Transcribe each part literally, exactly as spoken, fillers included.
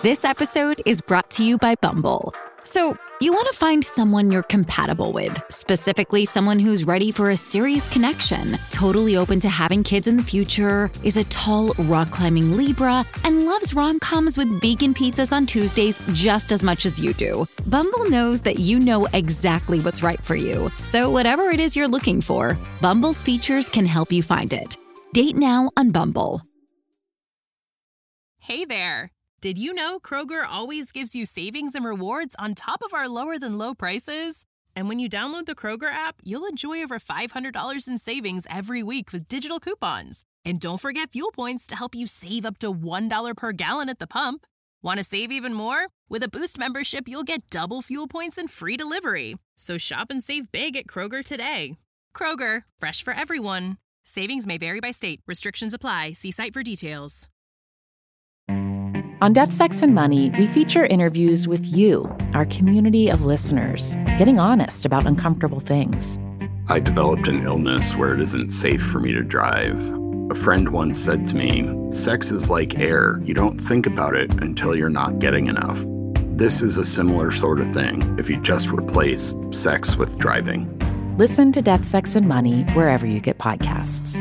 This episode is brought to you by Bumble. So, you want to find someone you're compatible with, specifically someone who's ready for a serious connection, totally open to having kids in the future, is a tall, rock-climbing Libra, and loves rom-coms with vegan pizzas on Tuesdays just as much as you do. Bumble knows that you know exactly what's right for you. So whatever it is you're looking for, Bumble's features can help you find it. Date now on Bumble. Hey there. Did you know Kroger always gives you savings and rewards on top of our lower-than-low prices? And when you download the Kroger app, you'll enjoy over five hundred dollars in savings every week with digital coupons. And don't forget fuel points to help you save up to one dollar per gallon at the pump. Want to save even more? With a Boost membership, you'll get double fuel points and free delivery. So shop and save big at Kroger today. Kroger, fresh for everyone. Savings may vary by state. Restrictions apply. See site for details. On Death, Sex, and Money, we feature interviews with you, our community of listeners, getting honest about uncomfortable things. I developed an illness where it isn't safe for me to drive. A friend once said to me, sex is like air. You don't think about it until you're not getting enough. This is a similar sort of thing if you just replace sex with driving. Listen to Death, Sex, and Money wherever you get podcasts.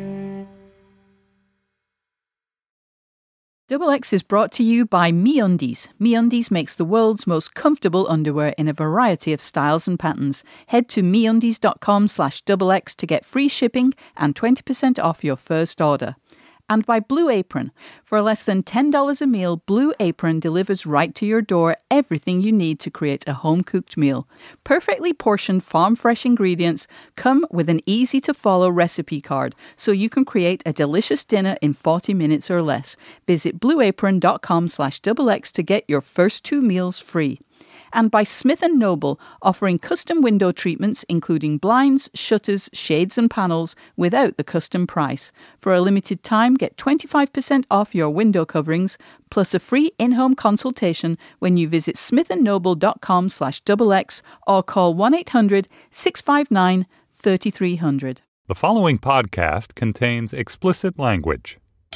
Double X is brought to you by MeUndies. MeUndies makes the world's most comfortable underwear in a variety of styles and patterns. Head to MeUndies.com slash double X to get free shipping and twenty percent off your first order. And by Blue Apron. For less than ten dollars a meal, Blue Apron delivers right to your door everything you need to create a home-cooked meal. Perfectly portioned farm-fresh ingredients come with an easy-to-follow recipe card, so you can create a delicious dinner in forty minutes or less. Visit blueapron.com slash double X to get your first two meals free. And by Smith and Noble, offering custom window treatments including blinds, shutters, shades and panels without the custom price. For a limited time, get twenty-five percent off your window coverings plus a free in-home consultation when you visit smithandnoble.com slash double X or call one eight hundred six five nine three three zero zero. The following podcast contains explicit language.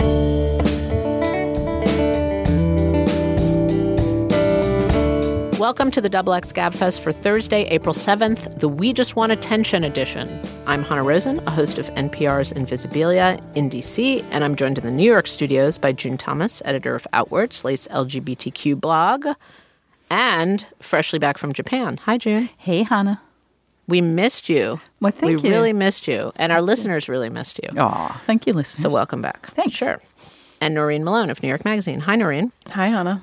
Welcome to the Double X Gabfest for Thursday, April seventh, the We Just Want Attention edition. I'm Hannah Rosen, a host of N P R's Invisibilia in D C, and I'm joined in the New York studios by June Thomas, editor of Outward, Slate's L G B T Q blog, and freshly back from Japan. Hi, June. Hey, Hannah. We missed you. Well, thank we you. We really missed you, and our listeners really missed you. Aw, thank you, listeners. So welcome back. Thanks. Sure. And Noreen Malone of New York Magazine. Hi, Noreen. Hi, Hannah.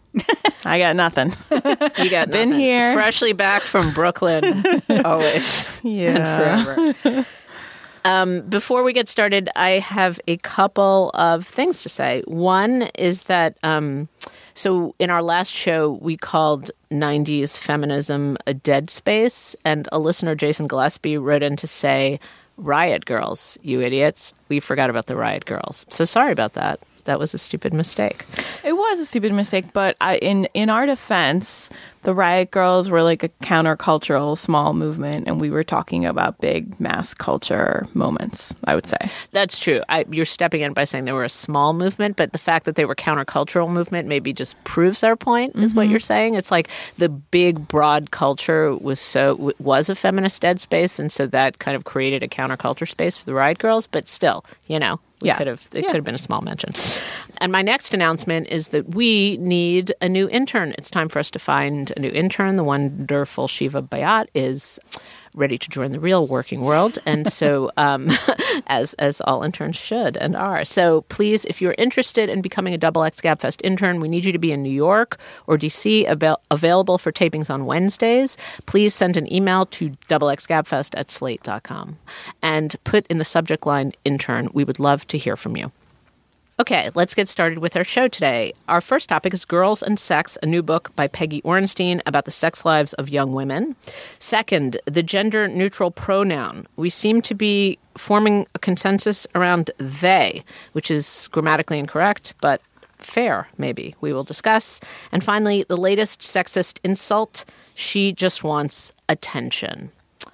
I got nothing. You got Been nothing. here. Freshly back from Brooklyn. Always. Yeah. And forever. um, before we get started, I have a couple of things to say. One is that, um, so in our last show, we called nineties feminism a dead space. And a listener, Jason Gillespie, wrote in to say, Riot Girls, you idiots. We forgot about the Riot Girls. So sorry about that. That was a stupid mistake. It was a stupid mistake, but I, in in our defense, the Riot Girls were like a countercultural small movement, and we were talking about big mass culture moments, I would say. That's true. I, you're stepping in by saying they were a small movement, but the fact that they were countercultural movement maybe just proves our point, is mm-hmm. what you're saying. It's like the big, broad culture was so was a feminist dead space, and so that kind of created a counterculture space for the Riot Girls, but still, you know. We yeah. could have, it yeah. could have been a small mention. And my next announcement is that we need a new intern. It's time for us to find a new intern. The wonderful Shiva Bayat is ready to join the real working world. And so, um, as as all interns should and are. So please, if you're interested in becoming a Double X Gabfest intern, we need you to be in New York or D C, avail- available for tapings on Wednesdays. Please send an email to double x gabfest at slate dot com and put in the subject line intern. We would love to hear from you. Okay, let's get started with our show today. Our first topic is Girls and Sex, a new book by Peggy Orenstein about the sex lives of young women. Second, the gender-neutral pronoun. We seem to be forming a consensus around they, which is grammatically incorrect, but fair, maybe. We will discuss. And finally, the latest sexist insult, she just wants attention.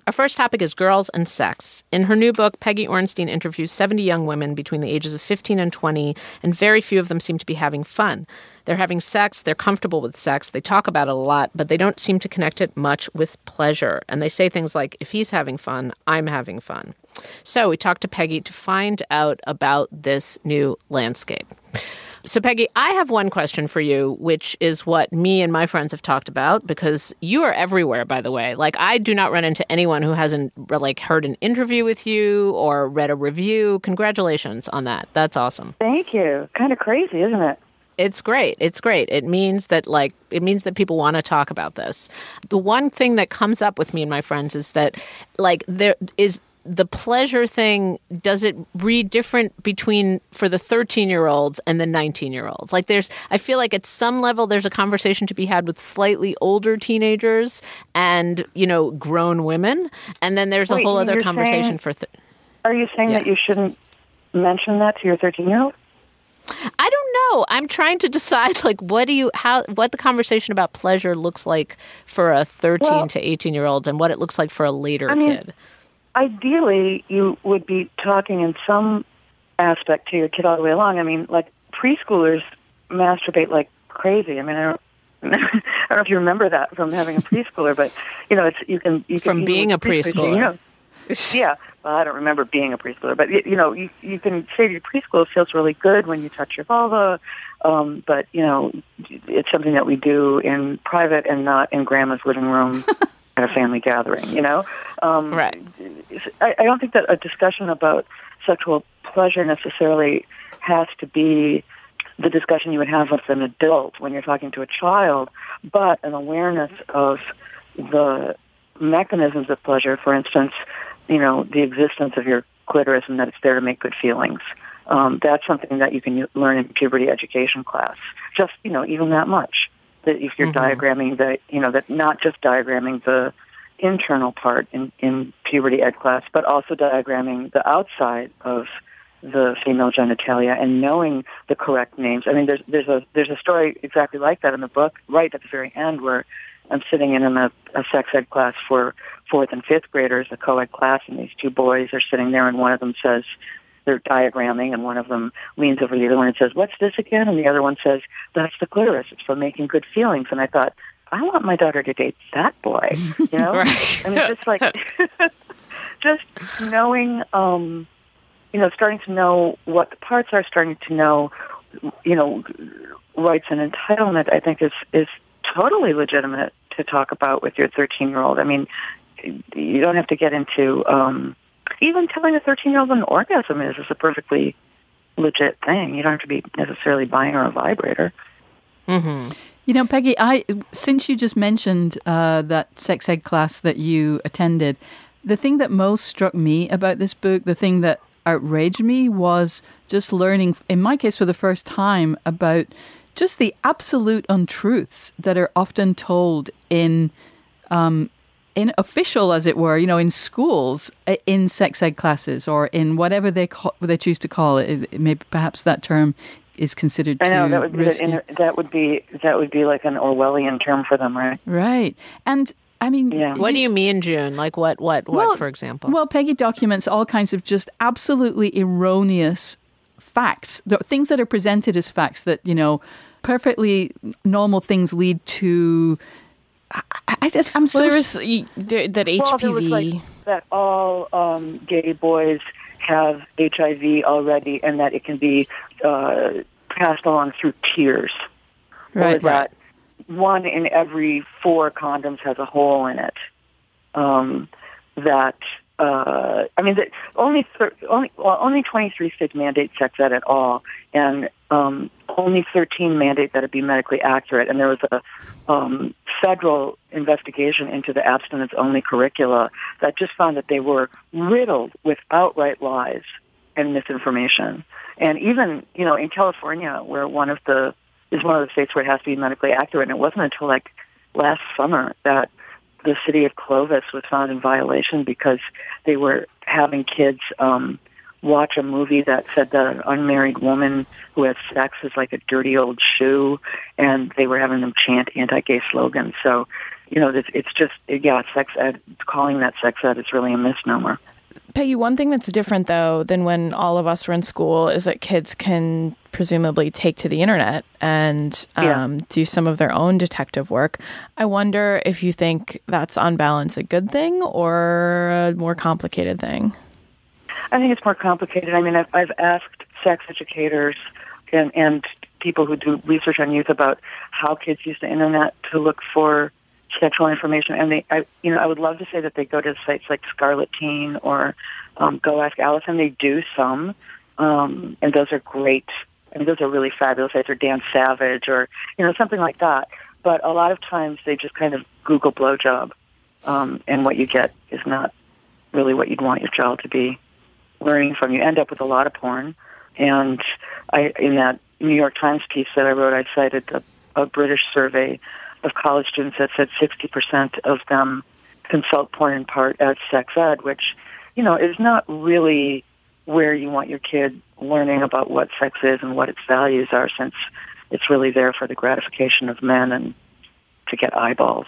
Our first topic is girls and sex. In her new book, Peggy Orenstein interviews seventy young women between the ages of fifteen and twenty, and very few of them seem to be having fun. They're having sex, they're comfortable with sex, they talk about it a lot, but they don't seem to connect it much with pleasure. And they say things like, if he's having fun, I'm having fun. So we talked to Peggy to find out about this new landscape. So, Peggy, I have one question for you, which is what me and my friends have talked about, because you are everywhere, by the way. Like, I do not run into anyone who hasn't, like, heard an interview with you or read a review. Congratulations on that. That's awesome. Thank you. Kind of crazy, isn't it? It's great. It's great. It means that, like, it means that people want to talk about this. The one thing that comes up with me and my friends is that, like, there is the pleasure thing, does it read different between for the thirteen-year-olds and the nineteen-year-olds? Like, there's, I feel like at some level there's a conversation to be had with slightly older teenagers and, you know, grown women. And then there's Wait, a whole other you're conversation saying, for... Th- are you saying yeah. that you shouldn't mention that to your thirteen-year-old? I don't know. I'm trying to decide, like, what do you, how, what the conversation about pleasure looks like for a thirteen well, to eighteen-year-old and what it looks like for a later I mean, kid. Ideally, you would be talking in some aspect to your kid all the way along. I mean, like, preschoolers masturbate like crazy. I mean, I don't, I don't know if you remember that from having a preschooler, but, you know, it's you can... You from can, being a preschooler. You know, yeah, well, I don't remember being a preschooler, but, you, you know, you, you can say to your preschool, it feels really good when you touch your vulva, um, but, you know, it's something that we do in private and not in grandma's living room at a family gathering, you know? Um, right. I, I don't think that a discussion about sexual pleasure necessarily has to be the discussion you would have with an adult when you're talking to a child, but an awareness of the mechanisms of pleasure, for instance, you know, the existence of your clitoris and that it's there to make good feelings. Um, that's something that you can learn in puberty education class. Just, you know, even that much. That if you're mm-hmm. diagramming the, you know, that not just diagramming the internal part in, in puberty ed class, but also diagramming the outside of the female genitalia and knowing the correct names. I mean, there's there's a there's a story exactly like that in the book, right at the very end, where I'm sitting in a, a sex ed class for fourth and fifth graders, a co-ed class, and these two boys are sitting there, and one of them says, they're diagramming, and one of them leans over the other one and says, "What's this again?" And the other one says, "That's the clitoris. It's for making good feelings." And I thought, I want my daughter to date that boy, you know? Right. I mean, just like, just knowing, um, you know, starting to know what the parts are, starting to know, you know, rights and entitlement, I think is, is totally legitimate to talk about with your thirteen-year-old. I mean, you don't have to get into, um, even telling a thirteen-year-old what an orgasm is is a perfectly legit thing. You don't have to be necessarily buying her a vibrator. Mm-hmm. You know, Peggy, I since you just mentioned uh, that sex ed class that you attended, the thing that most struck me about this book, the thing that outraged me, was just learning, in my case for the first time, about just the absolute untruths that are often told in um, in official, as it were, you know, in schools, in sex ed classes, or in whatever they call, they choose to call it. Maybe perhaps that term is considered too I know that would be risky. the, that would be that would be like an Orwellian term for them, right? Right, and I mean, yeah. What do you mean, June? Like what? What? What? Well, for example? Well, Peggy documents all kinds of just absolutely erroneous facts, the things that are presented as facts that, you know, perfectly normal things lead to. I, I just, I'm so well, there was there, that H P V. Well, there was like that all um, gay boys have H I V already, and that it can be uh, passed along through tears, right, or that right. one in every four condoms has a hole in it. Um, that uh, I mean, that only thir- only well, only twenty-three states mandate sex ed at all, and um, only thirteen mandate that it be medically accurate. And there was a um, federal investigation into the abstinence-only curricula that just found that they were riddled with outright lies and misinformation. And even, you know, in California, where one of the is one of the states where it has to be medically accurate, and it wasn't until like last summer that the city of Clovis was found in violation because they were having kids um, watch a movie that said that an unmarried woman who has sex is like a dirty old shoe, and they were having them chant anti-gay slogans. So, you know, it's, it's just, yeah, sex ed, calling that sex ed is really a misnomer. Peggy, one thing that's different, though, than when all of us were in school is that kids can presumably take to the internet and um, yeah. do some of their own detective work. I wonder if you think that's on balance a good thing or a more complicated thing. I think it's more complicated. I mean, I've, I've asked sex educators and, and people who do research on youth about how kids use the internet to look for sexual information, and they, I, you know, I would love to say that they go to sites like Scarlet Teen or um, Go Ask Alice, and they do some, um, and those are great. I mean, those are really fabulous sites, or Dan Savage, or you know, something like that. But a lot of times they just kind of Google blowjob, um, and what you get is not really what you'd want your child to be learning from. You end up with a lot of porn, and I, in that New York Times piece that I wrote, I cited a, a British survey of college students that said sixty percent of them consult porn in part as sex ed, which, you know, is not really where you want your kid learning about what sex is and what its values are, since it's really there for the gratification of men and to get eyeballs.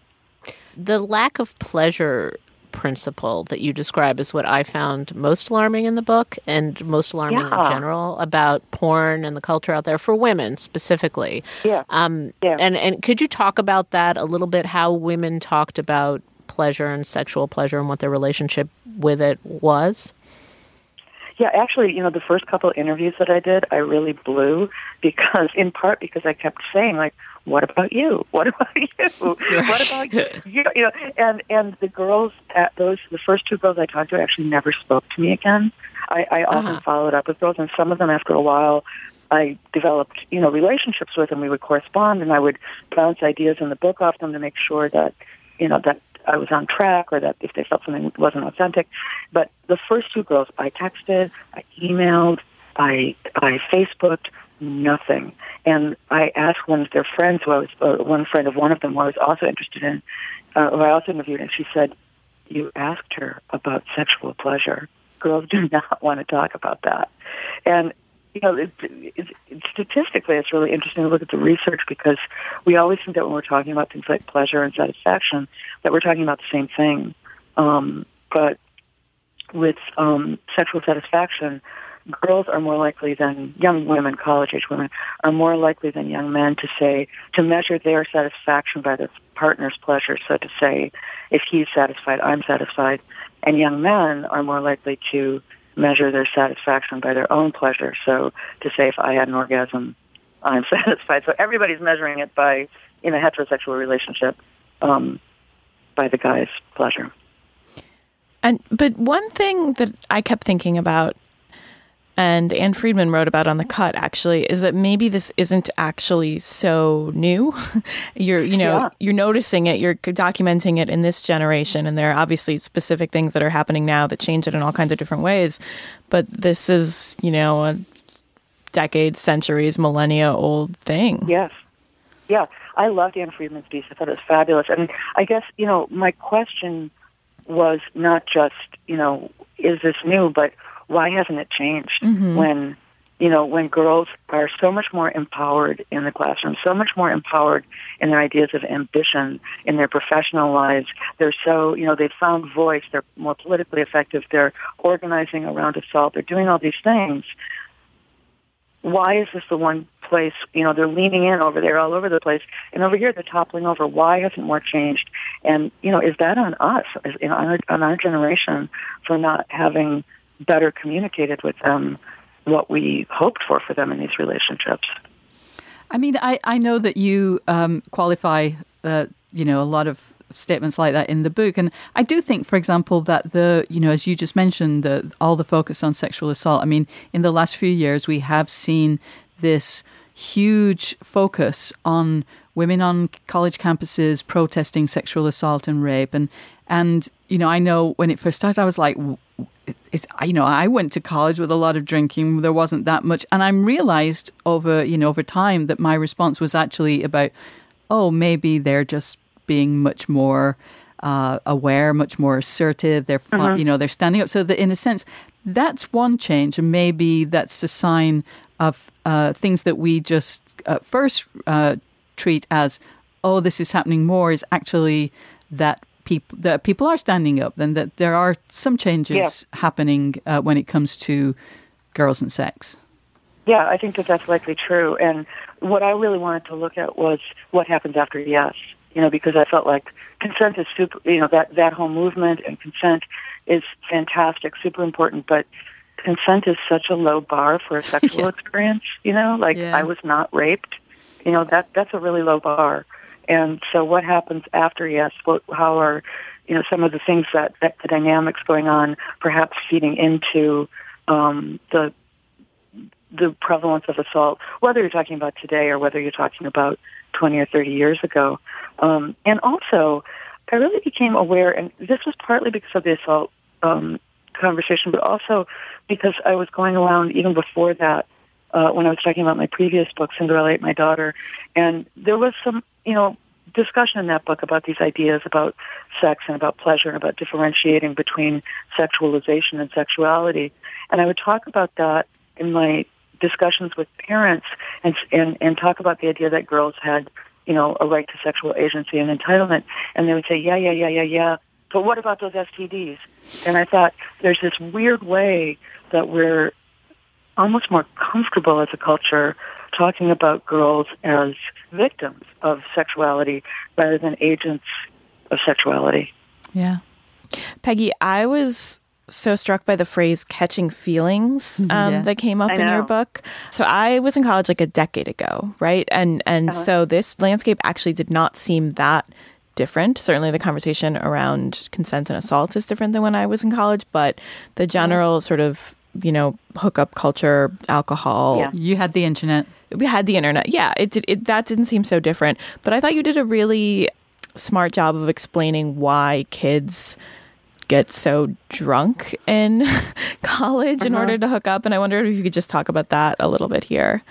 The lack of pleasure principle that you describe is what I found most alarming in the book, and most alarming yeah. in general about porn and the culture out there for women specifically. Yeah. Um, yeah. And, and could you talk about that a little bit, how women talked about pleasure and sexual pleasure and what their relationship with it was? Yeah, actually, you know, the first couple of interviews that I did, I really blew because, in part because I kept saying, like, what about you? What about you? What about you? You know, and, and the girls, at those, the first two girls I talked to actually never spoke to me again. I, I often uh-huh. followed up with girls, and some of them, after a while, I developed, you know, relationships with, and we would correspond, and I would bounce ideas in the book off them to make sure that, you know, that I was on track, or that if they felt something wasn't authentic. But the first two girls, I texted, I emailed, I I Facebooked, nothing. And I asked one of their friends, who I was, uh, one friend of one of them, who I was also interested in, uh, who I also interviewed, and she said, "You asked her about sexual pleasure. Girls do not want to talk about that." And you know, it, it, it, statistically, it's really interesting to look at the research, because we always think that when we're talking about things like pleasure and satisfaction, that we're talking about the same thing. Um, but with um, sexual satisfaction, girls are more likely than young women, college-age women, are more likely than young men to say, to measure their satisfaction by their partner's pleasure. So to say, if he's satisfied, I'm satisfied. And young men are more likely to measure their satisfaction by their own pleasure. So to say, if I had an orgasm, I'm satisfied. So everybody's measuring it by, in a heterosexual relationship, um, by the guy's pleasure. And but one thing that I kept thinking about, and Ann Friedman wrote about on The Cut, actually, is that maybe this isn't actually so new. you're, you know, yeah. you're noticing it, you're documenting it in this generation, and there are obviously specific things that are happening now that change it in all kinds of different ways. But this is, you know, a decades, centuries, millennia old thing. Yes. Yeah. I loved Ann Friedman's piece. I thought it was fabulous. And I guess, you know, my question was not just, you know, is this new, but why hasn't it changed mm-hmm. when, you know, when girls are so much more empowered in the classroom, so much more empowered in their ideas of ambition, in their professional lives. They're so, you know, they've found voice. They're more politically effective. They're organizing around assault. They're doing all these things. Why is this the one place, you know, they're leaning in over there all over the place, and over here they're toppling over? Why hasn't more changed? And, you know, is that on us, is, you know, on, our, on our generation, for not having better communicated with them what we hoped for for them in these relationships? I mean, I, I know that you um, qualify, uh, you know, a lot of statements like that in the book. And I do think, for example, that the, you know, as you just mentioned, the, all the focus on sexual assault, I mean, in the last few years, we have seen this huge focus on women on college campuses protesting sexual assault and rape. And, and you know, I know when it first started, I was like, It, you know, I went to college with a lot of drinking. There wasn't that much. And I realized over, you know, over time that my response was actually about, oh, maybe they're just being much more uh, aware, much more assertive. They're, fun, mm-hmm. you know, they're standing up. So that in a sense, that's one change. And maybe that's a sign of uh, things that we just uh, first uh, treat as, oh, this is happening more, is actually that people that people are standing up, and that there are some changes yeah. happening uh, when it comes to girls and sex. Yeah, I think that that's likely true. And what I really wanted to look at was what happens after yes, you know, because I felt like consent is super, you know, that, that whole movement and consent is fantastic, super important, but consent is such a low bar for a sexual yeah. experience, you know, like yeah. I was not raped, you know, that that's a really low bar. And so what happens after yes, what, how are, you know, some of the things that, that the dynamics going on, perhaps feeding into um, the the prevalence of assault, whether you're talking about today or whether you're talking about twenty or thirty years ago. Um, and also, I really became aware, and this was partly because of the assault um, conversation, but also because I was going around even before that, uh, when I was talking about my previous book, Cinderella Ate My Daughter, and there was some, you know, discussion in that book about these ideas about sex and about pleasure and about differentiating between sexualization and sexuality. And I would talk about that in my discussions with parents and, and and talk about the idea that girls had, you know, a right to sexual agency and entitlement. And they would say, yeah, yeah, yeah, yeah, yeah. But what about those S T Ds? And I thought there's this weird way that we're almost more comfortable as a culture talking about girls as victims of sexuality rather than agents of sexuality. Yeah. Peggy, I was so struck by the phrase catching feelings um, yeah. that came up in your book. So I was in college like a decade ago, right? And and uh-huh. so this landscape actually did not seem that different. Certainly the conversation around consent and assaults is different than when I was in college, but the general sort of, you know, hookup culture, alcohol. Yeah. You had the internet. We had the internet. Yeah, it did. It, that didn't seem so different. But I thought you did a really smart job of explaining why kids get so drunk in college uh-huh. in order to hook up. And I wondered if you could just talk about that a little bit here.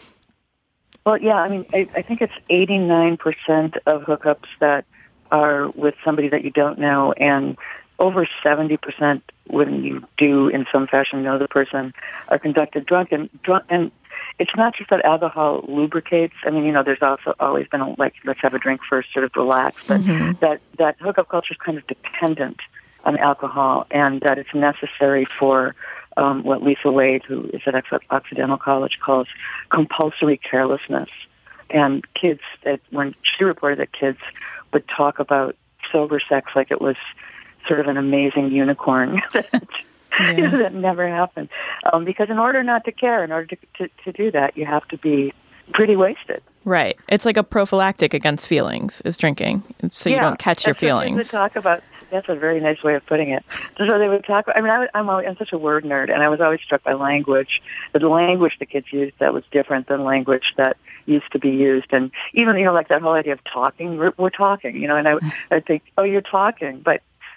Well, yeah, I mean, I, I think it's eighty-nine percent of hookups that are with somebody that you don't know, and over seventy percent when you do in some fashion know the person are conducted drunk. And drunk, and it's not just that alcohol lubricates. I mean, you know, there's also always been a, like, let's have a drink first, sort of relax. But mm-hmm. that, that hookup culture is kind of dependent on alcohol, and that it's necessary for um, what Lisa Wade, who is at Occidental College, calls compulsory carelessness. And kids, that when she reported that kids would talk about sober sex like it was sort of an amazing unicorn that, yeah. you know, that never happened. Um, because in order not to care, in order to, to, to do that, you have to be pretty wasted. Right. It's like a prophylactic against feelings is drinking, so yeah, you don't catch your feelings. To talk about. That's a very nice way of putting it. So they would talk. I mean, I, I'm always, I'm such a word nerd, and I was always struck by language. The language the kids used that was different than language that used to be used, and even you know, like that whole idea of talking. We're, we're talking, you know, and I I think, oh, you're talking, but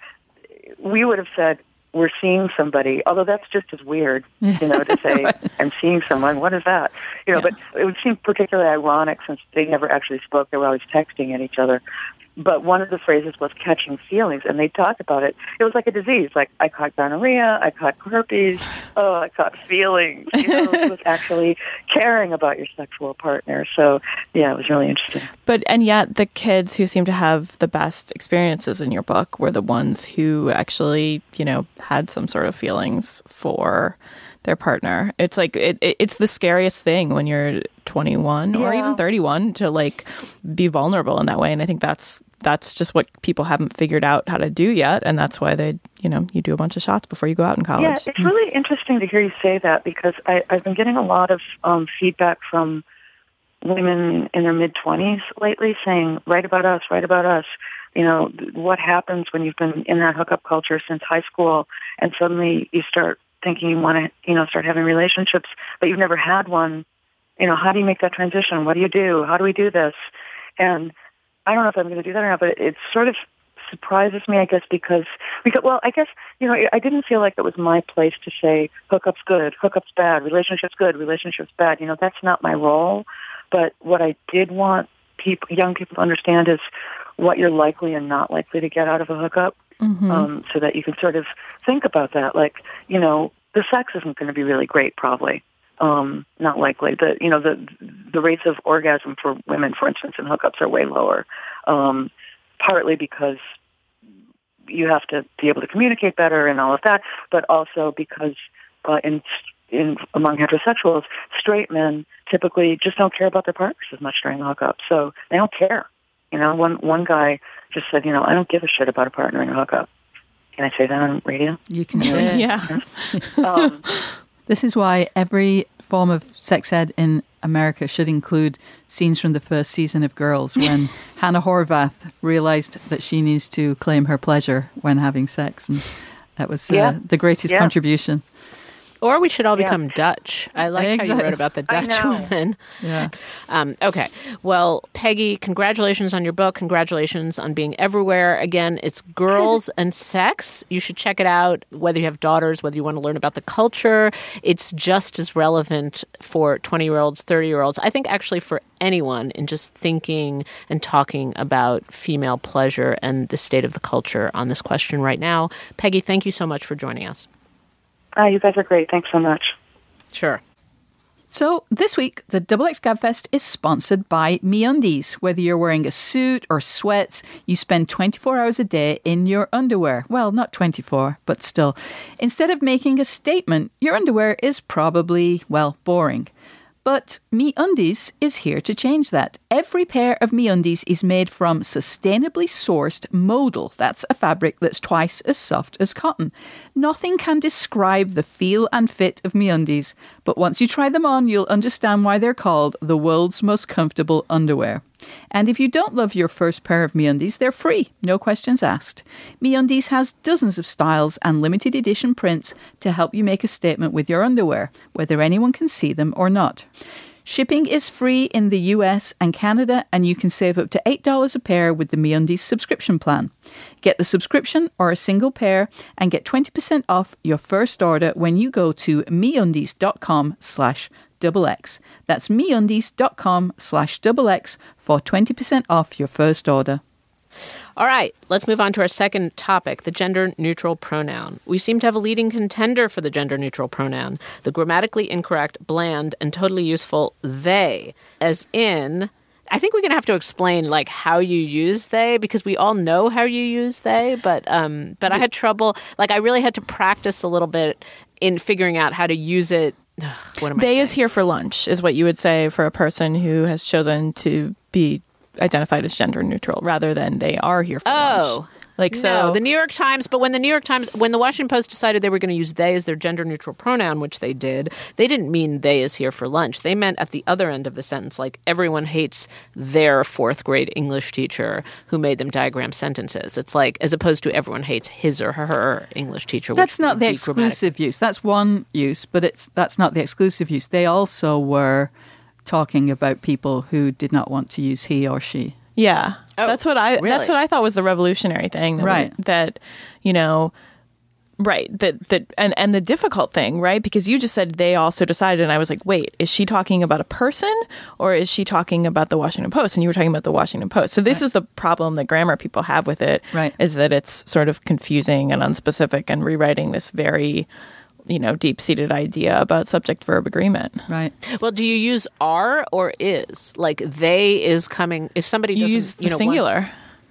we would have said we're seeing somebody. Although that's just as weird, you know, to say right. I'm seeing someone. What is that? You know, yeah. but it would seem particularly ironic since they never actually spoke. They were always texting at each other. But one of the phrases was catching feelings, and they talked about it. It was like a disease, like I caught gonorrhea, I caught herpes, oh, I caught feelings. You know, it was actually caring about your sexual partner. So, yeah, it was really interesting. But, and yet the kids who seem to have the best experiences in your book were the ones who actually, you know, had some sort of feelings for their partner. It's like, it, it it's the scariest thing when you're twenty-one yeah. or even thirty-one to like be vulnerable in that way. And I think that's that's just what people haven't figured out how to do yet. And that's why they, you know, you do a bunch of shots before you go out in college. Yeah, it's really interesting to hear you say that because I, I've been getting a lot of um, feedback from women in their mid-twenties lately saying, write about us, write about us. You know, what happens when you've been in that hookup culture since high school and suddenly you start thinking you want to, you know, start having relationships, but you've never had one. You know, how do you make that transition? What do you do? How do we do this? And I don't know if I'm going to do that or not, but it, it sort of surprises me, I guess, because, because, well, I guess, you know, I didn't feel like it was my place to say hookup's good, hookup's bad, relationship's good, relationship's bad. You know, that's not my role. But what I did want people, young people to understand is what you're likely and not likely to get out of a hookup. Mm-hmm. Um, so that you can sort of think about that. Like, you know, the sex isn't going to be really great, probably. um, not likely. The you know the the rates of orgasm for women, for instance, in hookups are way lower, um, partly because you have to be able to communicate better and all of that, but also because uh, in in among heterosexuals, straight men typically just don't care about their partners as much during the hookup, so they don't care. You know, one one guy just said, you know, I don't give a shit about a partner in a hookup. Can I say that on radio? You can say it. Yeah. um, This is why every form of sex ed in America should include scenes from the first season of Girls when Hannah Horvath realized that she needs to claim her pleasure when having sex. And that was uh, Yeah. the greatest Yeah. contribution. Or we should all Yeah. become Dutch. I like how Exactly. you wrote about the I Dutch know. women. Yeah. Um, okay. Well, Peggy, congratulations on your book. Congratulations on being everywhere. Again, it's Girls and Sex. You should check it out, whether you have daughters, whether you want to learn about the culture. It's just as relevant for twenty-year-olds, thirty-year-olds. I think actually for anyone in just thinking and talking about female pleasure and the state of the culture on this question right now. Peggy, thank you so much for joining us. ah, you guys are great. Thanks so much. Sure. So this week, the Double X Gabfest is sponsored by MeUndies. Whether you're wearing a suit or sweats, you spend twenty-four hours a day in your underwear. Well, not twenty-four, but still. Instead of making a statement, your underwear is probably, well, boring. But MeUndies is here to change that. Every pair of MeUndies is made from sustainably sourced modal. That's a fabric that's twice as soft as cotton. Nothing can describe the feel and fit of MeUndies, but once you try them on, you'll understand why they're called the world's most comfortable underwear. And if you don't love your first pair of MeUndies, they're free, no questions asked. MeUndies has dozens of styles and limited edition prints to help you make a statement with your underwear, whether anyone can see them or not. Shipping is free in the U S and Canada, and you can save up to eight dollars a pair with the MeUndies subscription plan. Get the subscription or a single pair and get twenty percent off your first order when you go to MeUndies.com slash double X. That's MeUndies.com slash double X for twenty percent off your first order. All right, let's move on to our second topic, the gender-neutral pronoun. We seem to have a leading contender for the gender-neutral pronoun, the grammatically incorrect, bland, and totally useful they, as in... I think we're going to have to explain, like, how you use they, because we all know how you use they, but um, but I had trouble. Like, I really had to practice a little bit in figuring out how to use it. Ugh, what am I They saying? is here for lunch, is what you would say for a person who has chosen to be identified as gender neutral, rather than they are here for Oh. lunch. Like, so No, the New York Times, but when the New York Times, when the Washington Post decided they were going to use they as their gender-neutral pronoun, which they did, they didn't mean they is here for lunch. They meant at the other end of the sentence, like everyone hates their fourth grade English teacher who made them diagram sentences. It's like, as opposed to everyone hates his or her English teacher. Which That's not would the be exclusive use. That's one use, but it's that's not the exclusive use. They also were talking about people who did not want to use he or she. yeah, Oh, that's what I really? that's what I thought was the revolutionary thing, that we- Right. that you know, right, that that and and the difficult thing, right? Because you just said they also decided, and I was like, wait, is she talking about a person or is she talking about the Washington Post? And you were talking about the Washington Post. So this is the problem that grammar people have with it, Right. is that it's sort of confusing and unspecific and rewriting this very, you know, deep-seated idea about subject-verb agreement. Right. Well, do you use are or is? Like they is coming. If somebody You doesn't, use the you know, want- singular.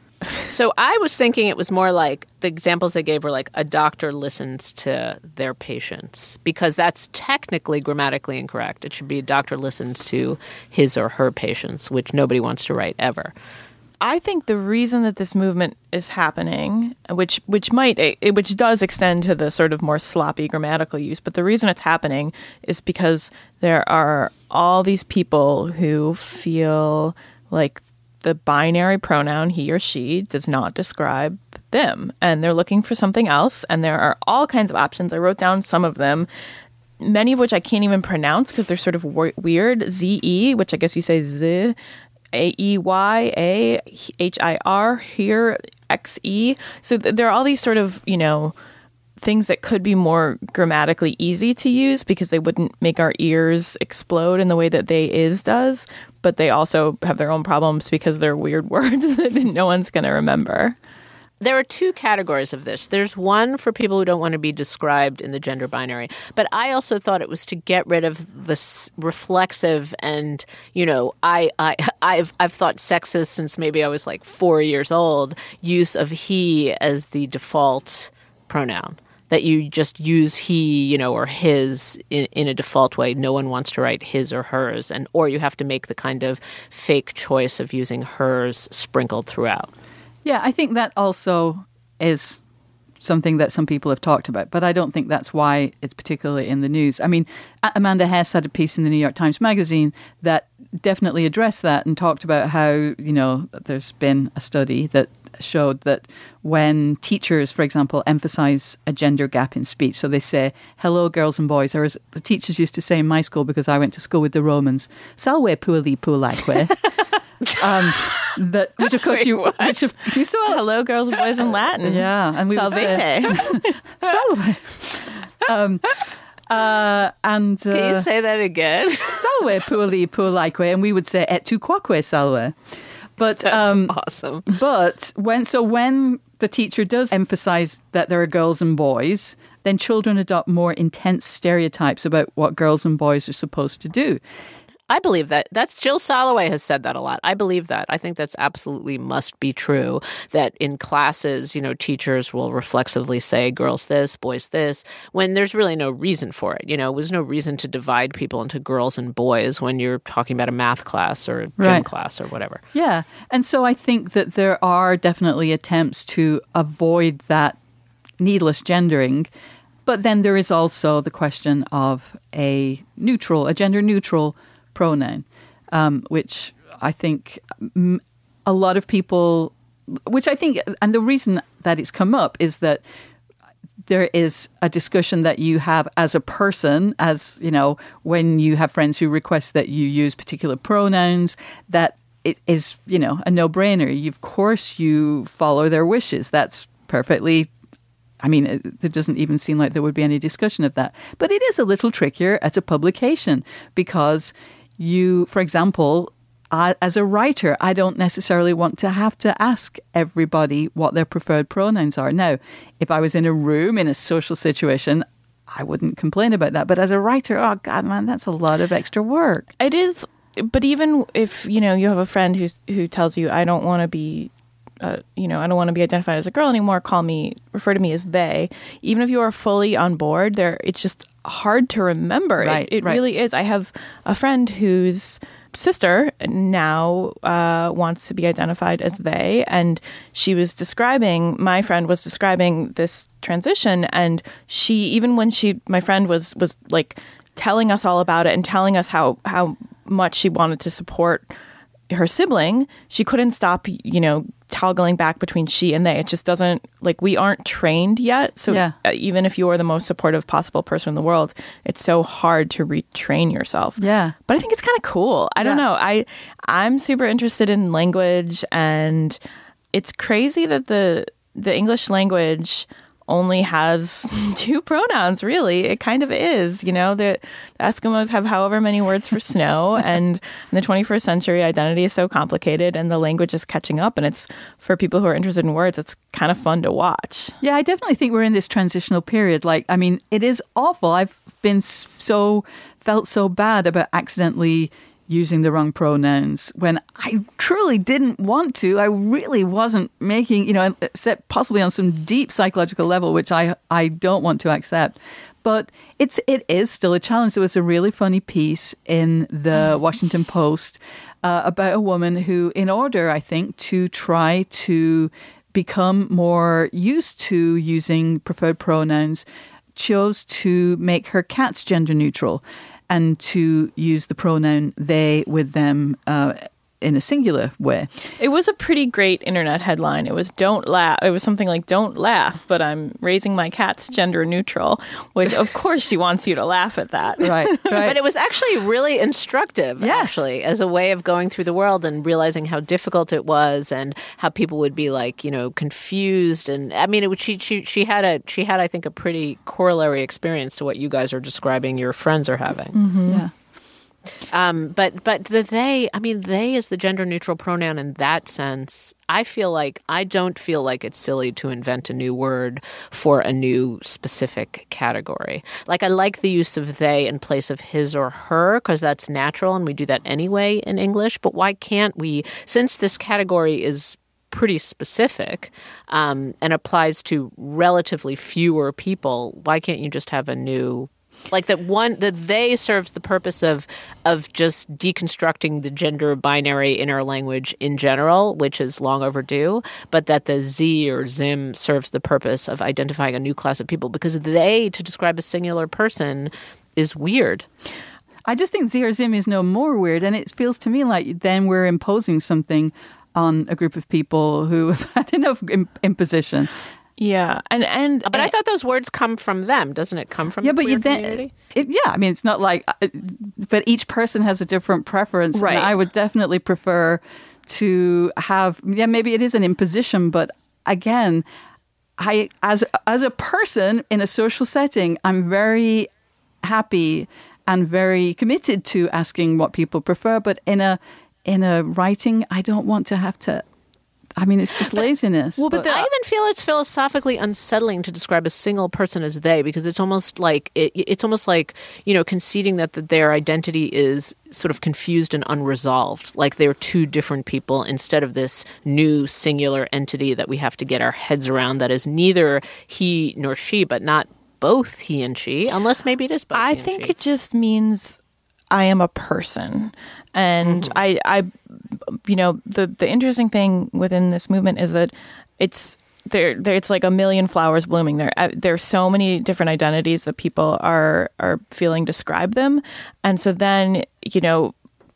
So I was thinking it was more like the examples they gave were like a doctor listens to their patients, because that's technically grammatically incorrect. It should be a doctor listens to his or her patients, which nobody wants to write ever. I think the reason that this movement is happening, which which might it, which does extend to the sort of more sloppy grammatical use, but the reason it's happening is because there are all these people who feel like the binary pronoun he or she does not describe them, and they're looking for something else, and there are all kinds of options. I wrote down some of them, many of which I can't even pronounce because they're sort of w- weird. Z E, which I guess you say Z, A E Y, A, H I R, here, X E. So th- there are all these sort of, you know, things that could be more grammatically easy to use because they wouldn't make our ears explode in the way that they is does, but they also have their own problems because they're weird words that no one's going to remember. There are two categories of this. There's one for people who don't want to be described in the gender binary. But I also thought it was to get rid of this reflexive and, you know, I, I, I've, I've thought sexist since maybe I was like four years old, use of he as the default pronoun. That you just use he, you know, or his in, in a default way. No one wants to write his or hers. And or you have to make the kind of fake choice of using hers sprinkled throughout. Yeah, I think that also is something that some people have talked about, but I don't think that's why it's particularly in the news. I mean, Amanda Hess had a piece in the New York Times Magazine that definitely addressed that and talked about how, you know, there's been a study that showed that when teachers, for example, emphasize a gender gap in speech, so they say, hello, girls and boys, or as the teachers used to say in my school, because I went to school with the Romans, salve puali pulaque. Um, that, which of course Wait, you, what? which of, you saw hello, girls and boys in Latin. Yeah, and we Salvete. Would say, salve. Um, uh, and uh, can you say that again? Salve puali pulaque, and we would say et tu quoque salve. But that's um, awesome. But when so when the teacher does emphasize that there are girls and boys, then children adopt more intense stereotypes about what girls and boys are supposed to do. I believe that. That's Jill Soloway has said that a lot. I believe that. I think that's absolutely must be true, that in classes, you know, teachers will reflexively say girls this, boys this, when there's really no reason for it. You know, there's no reason to divide people into girls and boys when you're talking about a math class or a gym right. class or whatever. Yeah. And so I think that there are definitely attempts to avoid that needless gendering. But then there is also the question of a neutral, a gender neutral pronoun, um, which I think a lot of people, which I think, and the reason that it's come up is that there is a discussion that you have as a person, as, you know, when you have friends who request that you use particular pronouns, that it is, you know, a no-brainer. You, of course, you follow their wishes. That's perfectly I mean, it, it doesn't even seem like there would be any discussion of that. But it is a little trickier at a publication because you, for example, I, as a writer, I don't necessarily want to have to ask everybody what their preferred pronouns are. Now, if I was in a room, in a social situation, I wouldn't complain about that. But as a writer, oh, God, man, that's a lot of extra work. It is. But even if, you know, you have a friend who's, who tells you, I don't want to be Uh, you know, I don't want to be identified as a girl anymore. Call me, refer to me as they. Even if you are fully on board, there, it's just hard to remember. Right, it it right. really is. I have a friend whose sister now uh, wants to be identified as they, and she was describing. My friend was describing this transition, and she, even when she, my friend was was like telling us all about it and telling us how how much she wanted to support her sibling, she couldn't stop, you know, toggling back between she and they. It just doesn't, like, we aren't trained yet. So yeah. uh, even if you are the most supportive possible person in the world, it's so hard to retrain yourself. Yeah. But I think it's kind of cool. I don't yeah. know. I, I'm super interested in language, and it's crazy that the the English language only has two pronouns, really. It kind of is, you know. The, the Eskimos have however many words for snow, and in the twenty-first century, identity is so complicated, and the language is catching up, and it's, for people who are interested in words, it's kind of fun to watch. Yeah, I definitely think we're in this transitional period. Like, I mean, it is awful. I've been so, felt so bad about accidentally using the wrong pronouns when I truly didn't want to. I really wasn't making, you know, except possibly on some deep psychological level, which I I don't want to accept. But it's it is still a challenge. There was a really funny piece in the Washington Post uh, about a woman who, in order, I think, to try to become more used to using preferred pronouns, chose to make her cats gender neutral and to use the pronoun they with them uh, in a singular way. It was a pretty great internet headline. It was don't laugh. It was something like, don't laugh, but I'm raising my cats gender neutral, which of course she wants you to laugh at that. Right, right. But it was actually really instructive, yes. actually, as a way of going through the world and realizing how difficult it was and how people would be like, you know, confused. And I mean, it, she, she, she had a, she had, I think, a pretty corollary experience to what you guys are describing your friends are having. Mm-hmm. Yeah. Um, but but the they, I mean, they is the gender neutral pronoun in that sense. I feel like I don't feel like it's silly to invent a new word for a new specific category. Like I like the use of they in place of his or her because that's natural and we do that anyway in English. But why can't we, since this category is pretty specific um, and applies to relatively fewer people, why can't you just have a new Like that one, that they serves the purpose of of just deconstructing the gender binary in our language in general, which is long overdue, but that the Z or Zim serves the purpose of identifying a new class of people because they, to describe a singular person, is weird. I just think Z or Zim is no more weird, and it feels to me like then we're imposing something on a group of people who have had enough imposition. Yeah, and and but I thought those words come from them. Doesn't it come from yeah, the but queer you then, community? It, yeah, I mean, it's not like, but each person has a different preference. Right. And I would definitely prefer to have, yeah, maybe it is an imposition, but again, I as as a person in a social setting, I'm very happy and very committed to asking what people prefer. But in a in a writing, I don't want to have to. I mean, it's just laziness. Well, but, but the, I even feel it's philosophically unsettling to describe a single person as they, because it's almost like it, it's almost like, you know, conceding that, that their identity is sort of confused and unresolved, like they're two different people instead of this new singular entity that we have to get our heads around that is neither he nor she, but not both he and she, unless maybe it is both. I he think and she. It just means I am a person. And mm-hmm. I, I, you know, the, the interesting thing within this movement is that it's there. There, it's like a million flowers blooming. There, there's so many different identities that people are are feeling describe them, and so then you know,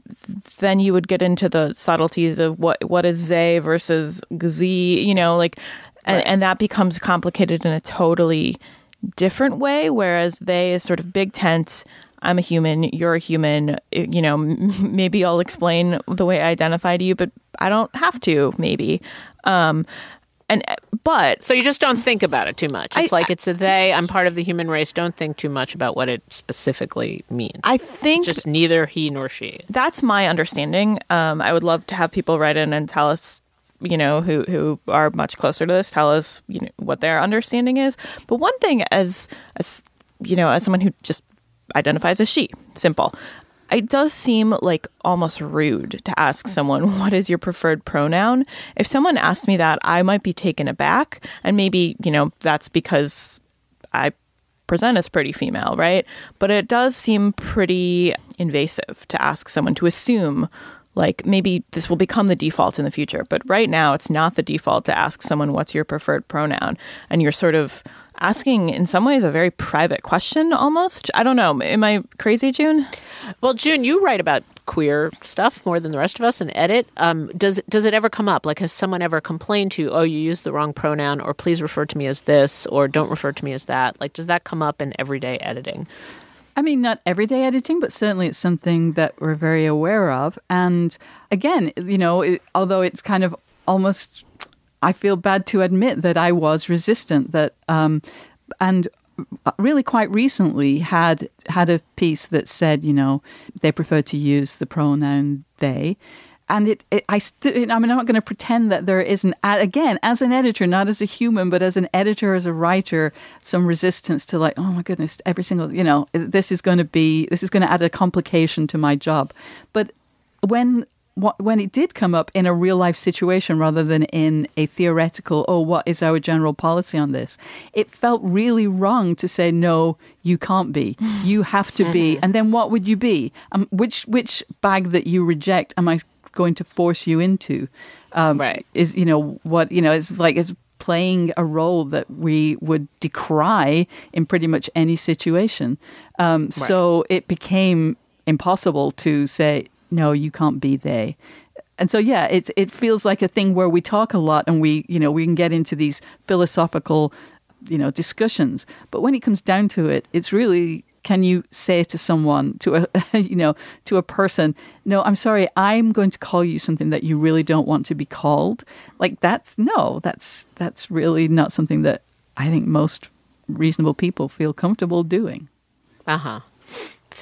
then you would get into the subtleties of what what is they versus z, you know, like, and, right. and that becomes complicated in a totally different way. Whereas they is sort of big tent. I'm a human, you're a human, you know, maybe I'll explain the way I identify to you, but I don't have to, maybe. Um, and but So you just don't think about it too much. It's I, like it's a they, I'm part of the human race. Don't think too much about what it specifically means. I think it's just neither he nor she. That's my understanding. Um, I would love to have people write in and tell us, you know, who, who are much closer to this, tell us, you know, what their understanding is. But one thing as, as you know, as someone who just identifies as she. Simple. It does seem like almost rude to ask someone, what is your preferred pronoun? If someone asked me that, I might be taken aback. And maybe, you know, that's because I present as pretty female, right? But it does seem pretty invasive to ask someone to assume, like, maybe this will become the default in the future. But right now, it's not the default to ask someone, what's your preferred pronoun? And you're sort of asking, in some ways, a very private question almost. I don't know. Am I crazy, June? Well, June, you write about queer stuff more than the rest of us and edit. Um, does, does it ever come up? Like, has someone ever complained to you, oh, you used the wrong pronoun, or please refer to me as this, or don't refer to me as that? Like, does that come up in everyday editing? I mean, not everyday editing, but certainly it's something that we're very aware of. And again, you know, it, although it's kind of almost, I feel bad to admit that I was resistant, that, um, and really quite recently had had a piece that said, you know, they prefer to use the pronoun they. And it, it I, st- I mean, I'm not going to pretend that there isn't, again, as an editor, not as a human, but as an editor, as a writer, some resistance to like, oh my goodness, every single, you know, this is going to be, this is going to add a complication to my job. But when when it did come up in a real life situation rather than in a theoretical, oh, what is our general policy on this? It felt really wrong to say, no, you can't be. You have to be. And then what would you be? Um, which which bag that you reject am I going to force you into? Um, right. Is, you know, what, you know, it's like it's playing a role that we would decry in pretty much any situation. Um, right. So it became impossible to say, no, you can't be they. And so, yeah, it it feels like a thing where we talk a lot and we, you know, we can get into these philosophical, you know, discussions. But when it comes down to it, it's really, can you say to someone, to a, you know, to a person, no, I'm sorry, I'm going to call you something that you really don't want to be called. Like that's, no, that's, that's really not something that I think most reasonable people feel comfortable doing. Uh-huh. Fair.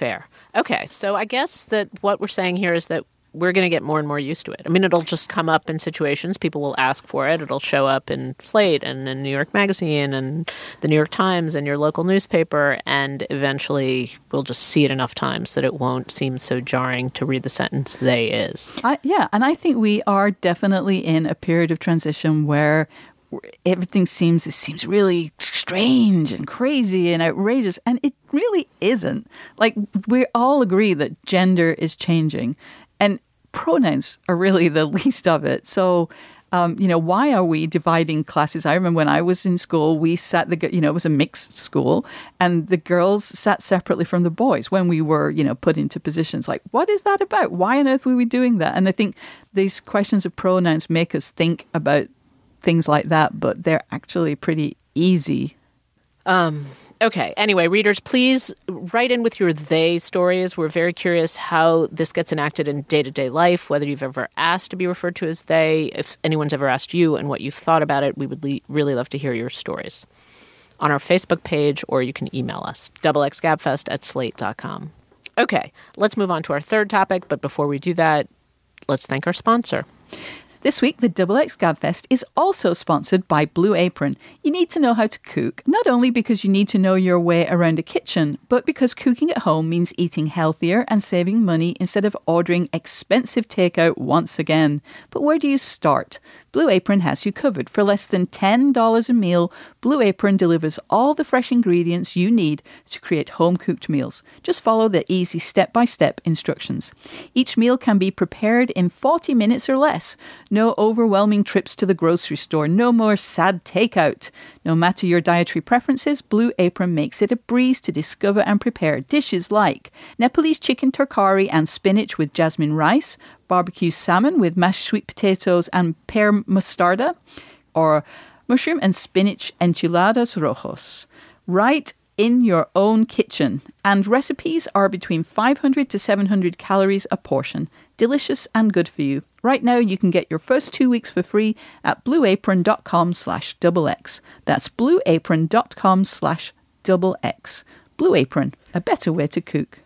Okay, so I guess that what we're saying here is that we're going to get more and more used to it. I mean, it'll just come up in situations. People will ask for it. It'll show up in Slate and in New York Magazine and the New York Times and your local newspaper, and eventually we'll just see it enough times that it won't seem so jarring to read the sentence "they" is. I, yeah, and I think we are definitely in a period of transition where everything seems it seems really strange and crazy and outrageous, and it really isn't. Like, we all agree that gender is changing, and pronouns are really the least of it. So, um, you know, why are we dividing classes? I remember when I was in school, we sat, the you know, it was a mixed school, and the girls sat separately from the boys when we were, you know, put into positions. Like, what is that about? Why on earth were we doing that? And I think these questions of pronouns make us think about things like that, but they're actually pretty easy. Um, okay. Anyway, readers, please write in with your they stories. We're very curious how this gets enacted in day-to-day life, whether you've ever asked to be referred to as they, if anyone's ever asked you and what you've thought about it. We would le- really love to hear your stories on our Facebook page, or you can email us, double x gabfest at slate dot com. Okay, let's move on to our third topic, but before we do that, let's thank our sponsor. This week, the Double X Gabfest is also sponsored by Blue Apron. You need to know how to cook, not only because you need to know your way around a kitchen, but because cooking at home means eating healthier and saving money instead of ordering expensive takeout once again. But where do you start? Blue Apron has you covered. For less than ten dollars a meal, Blue Apron delivers all the fresh ingredients you need to create home-cooked meals. Just follow the easy step-by-step instructions. Each meal can be prepared in forty minutes or less. No overwhelming trips to the grocery store. No more sad takeout. No matter your dietary preferences, Blue Apron makes it a breeze to discover and prepare dishes like Nepalese chicken tarkari and spinach with jasmine rice, barbecue salmon with mashed sweet potatoes and pear mostarda, or mushroom and spinach enchiladas rojos. Right in your own kitchen. And recipes are between five hundred to seven hundred calories a portion. Delicious and good for you. Right now, you can get your first two weeks for free at blueapron.com slash double X. That's blueapron.com slash double X. Blue Apron, a better way to cook.